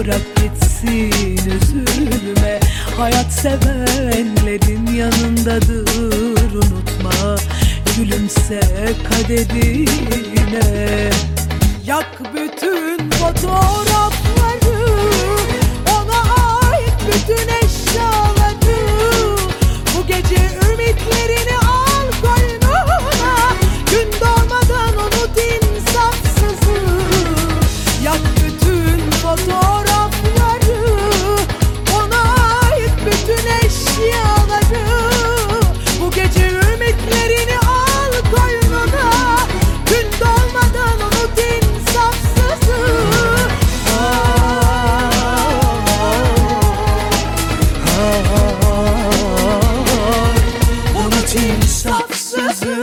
bırak gitsin, üzülme. Hayat sevenlerin yanındadır, unutma. Gülümse kaderine. Yak bütün fotoğrafları, ona ait bütün eşyaları. Bu gece ümitlerini al koynuna, gün doğmadan unut insafsızı. Yak bütün fotoğrafları, ona ait bütün eşyaları. Bu gece ümitlerini al koynuna, gün doğmadan unut insafsızı. Unut insafsızı.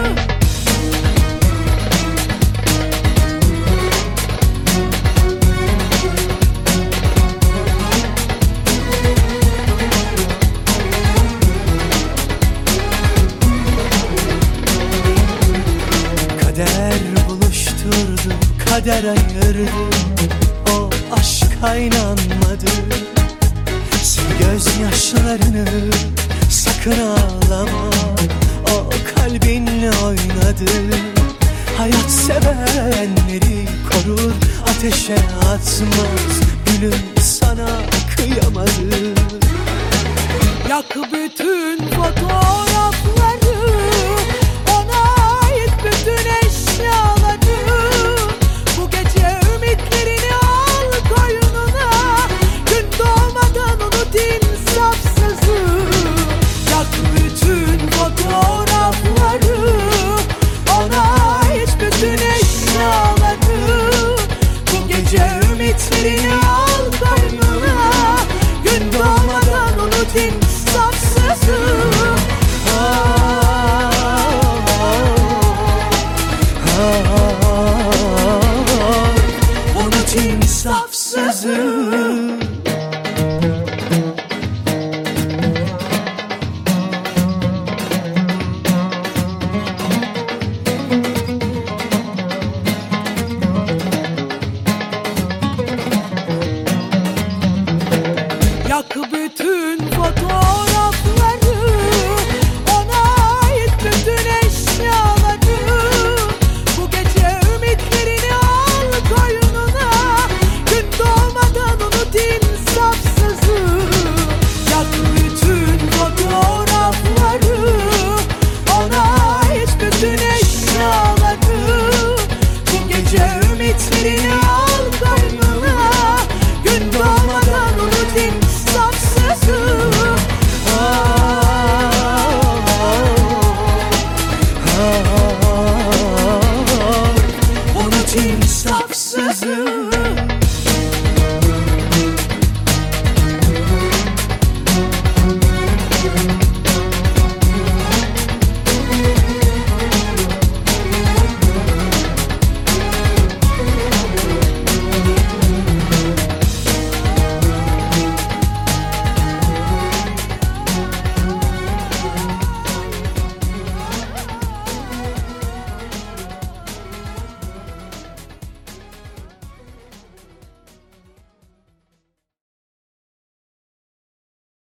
Kader buluşturdu, kader ayırdı. O aşka inanmadı. Sil gözyaşlarını, sakın ağlama. O kalbinle oynadı. Hayat sevenleri korur, ateşe atmaz. Gülüm sana kıyamadı. Yak bütün fotoğrafları, ona ait bütün eşyaları. Bu gece ümitlerini al koynuna, gün doğmadan unut insafsızı. Yak bütün fotoğrafları, ona ait bütün eşyaları. Bu gece ümitlerini al koynuna, gün doğmadan unut insafsızı. Unut insafsızı.